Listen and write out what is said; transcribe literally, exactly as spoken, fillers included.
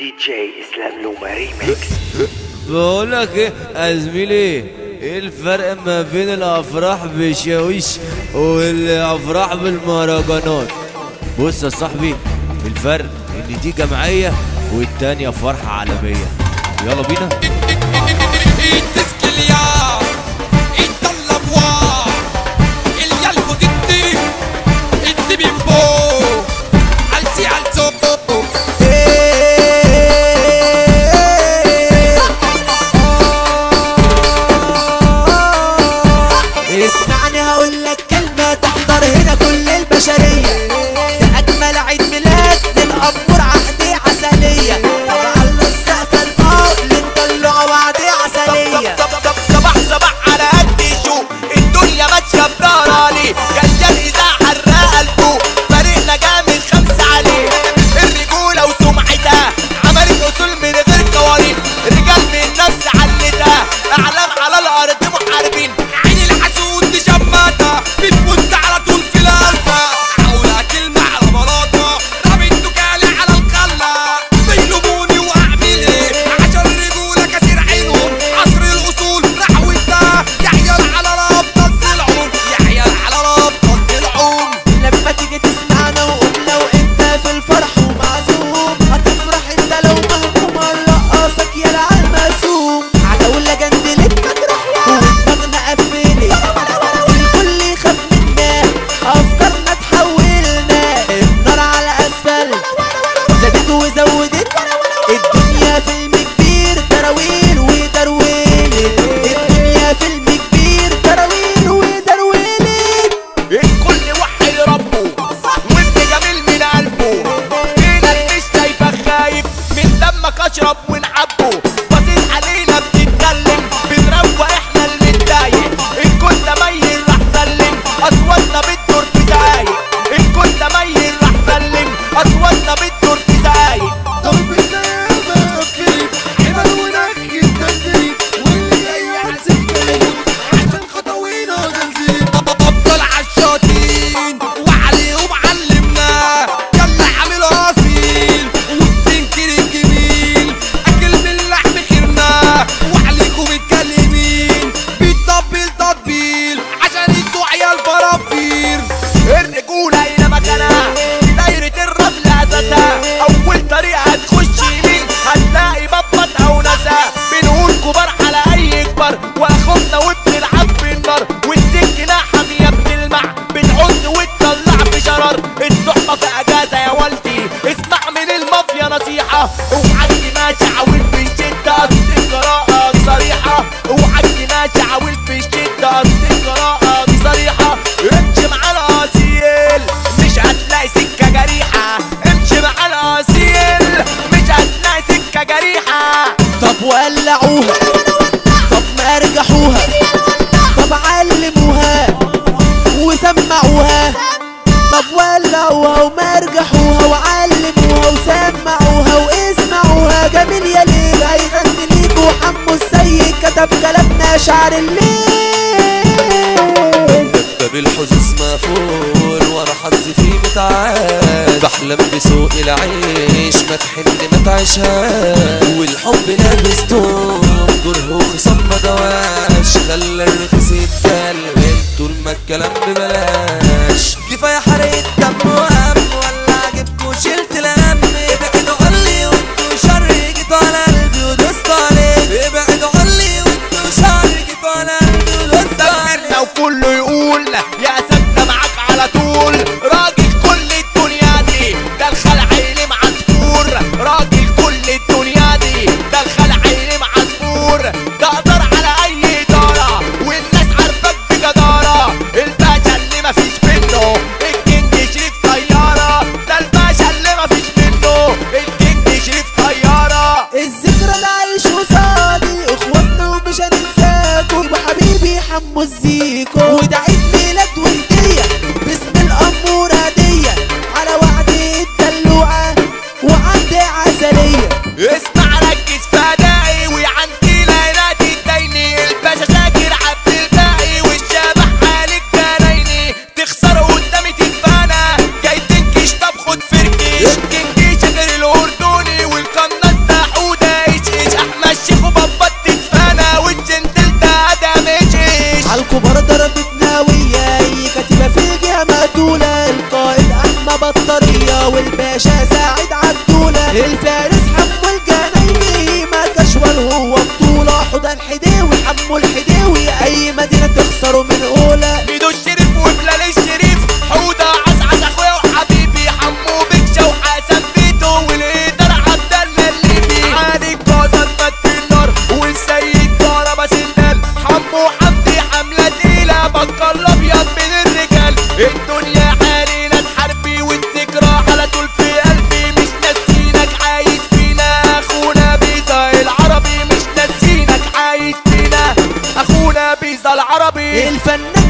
دي جي اسلام لوما ريميكس. بقولك ايه يا زميلي، ايه الفرق ما بين الافراح بشاويش والافراح بالمهرجانات؟ بص يا صاحبي، الفرق ان دي جمعية والتانية فرحة عالمية. يلا بينا. اسمعني هقولك كلمة تحضر هنا كل البشرية، ده أجمل عيد ميلاد للأمور عقدي عسلية، على السقف الفوق اللي نطلعه وعدي عسلية. صباح صباح على قد شو الدنيا ماشية بضهراني، جاية الإذاعة حراقة لفوق، فريقنا جامد خمسة عليه، الرجولة وسمعتها عملت أصول من غير قوانين، رجال من نفس علتها أعلام على الأرض محاربين، بتبص على طول في القلبة، عاولها كلمة على بلاطة، رابط دكالي على الخلة، بيلوموني واعمل ايه عشان الرجولة كسر عينهم، عصر الأصول راح وانتهى، يا عيال على رابطة العمر، يا عيال على رابطة العمر. لما تيجي تسمعنا وقول لو انت في الفرح ومعزوم، هتفرح انت لو مهموم، هنرقصك يا العالمسوم، عتاولة جندلت مجرح ودماغنا قفلت، أفكارنا تحولنا، النار على أسفل زادت وزودت، الدنيا فيلم كبير تراويل ودرويلت، الدنيا فيلم كبير تراويل ودرويلت. الكل وحي ربه وانت جميل من قلبه، فينا اللي مش شايفك خايف من دمك اشرب ونعبه، باصين علينا بتتكلم بنروق احنا المتضايق، الكل ميل راح سلم اصواتنا بتدور في دقايق، الكل ميل راح سلم اصواتنا بتدور في دقايق. ضربنا ياما قفلت حمل ونكد تدريب، واللي جاي عازم كلمه عشان خطوينا تنزيل، ابطال عالشاطين وعليهم علمنا، يلا عامل اصيل وبتنكر الجميل، اكل من اللحم خيرنا وعليكم متكلمين، بيطبل تطبيل عشان انتوا عيال فرافير، الرجولة الى مكانها دايرة الرمل اساسها، اول طريقة هتخش يمين هتلاقي بطة او ناسا، بنقول كبار على اي كبار واخدنا وبنلعب بالنار، والسكينة حامية بتلمع بتعد وتطلع في شرار، الصحبة في اجازة يا والدي، اسمع من المافيا نصيحة، اوعى ماشي عاول في الشدة اصل القراءة صريحة، اوعى ماشي عاول في الشدة اصل القراءة صريحة، امشي مع الاصيل مش هتلاقي سكة جريحة، امشي مع الاصيل مش هتلاقي سكة جريحة. طب ولعوها، طب ما رجحوها، طب علموها وسمعوها، طب ولعوها وما رجحوها وعلموها وسمعوها واسمعوها، جميل يا ليل هيغني ليكوا حمو السيد كتب كلامنا شعر الليل، باب الحزوز مقفول ورا حظي فيه متعاد، بحلم بسوق العيش ما تحن ما تعيشهاش، والحب لابس توم جره وخصام ما دواش، خلى الرخيص يتكلم طول ما الكلام ببلاش، كفايه حرقة دم وهم ولا عجبكوا شلت الهم، ابعدوا عني وانتوا شر جيتوا على قلبي ودوستوا عليه، ابعدوا عني وانتوا شر جيتوا على قلبي ودوستوا عليه، وكله يقول يا سيدنا معاك على طول، راجل كل الدنيا دي ده الخلع عيني معصفور، راجل كل الدنيا دي ده الخلع عيني معصفور، ده قدر على اي اداره والناس عارفاك بجداره، الباشا اللي مفيش منه الكينج شريف طياره، ده الباشا اللي مفيش منه الكينج شريف طياره. الذكرى ده عايش قصادي اخواتنا ومش هننساكوا، وحبيبي حمو الزيكو الفارس حمو الجنايني ما كشوال هو بطولة حوده الحديوي حمو الحديوي اي مدينة تخسروا من اولى ميدو الشريف وبلال الشريف حوده عسعس اخويا وحبيبي حمو بكشة وحسن بيتو والقدر عبد الله الليبي علي الجازر فت النار والسيد كهربا سندال حمو حمدي حملة تقيلة بكر الابيض من الرجال الدنيا علينا تحاربي والذكرى على طول في قلبي مش ناسينك عايش فينا اخونا بيزا العربي مش ناسينك عايش فينا اخونا بيزا العربي الفنان